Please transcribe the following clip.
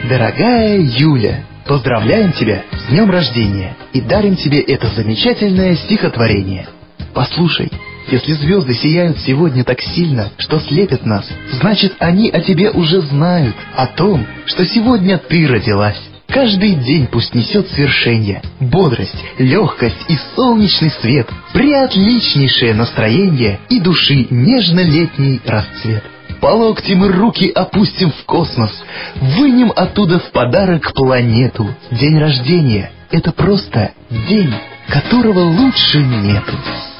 Дорогая Юля, поздравляем тебя с днем рождения и дарим тебе это замечательное стихотворение. Послушай, если звезды сияют сегодня так сильно, что слепят нас, значит, они о тебе уже знают, о том, что сегодня ты родилась. Каждый день пусть несет свершение, бодрость, легкость и солнечный свет, преотличнейшее настроение и души нежно-летний расцвет. По локти мы руки опустим в космос, вынем оттуда в подарок планету. День рождения — это просто день, которого лучше нету.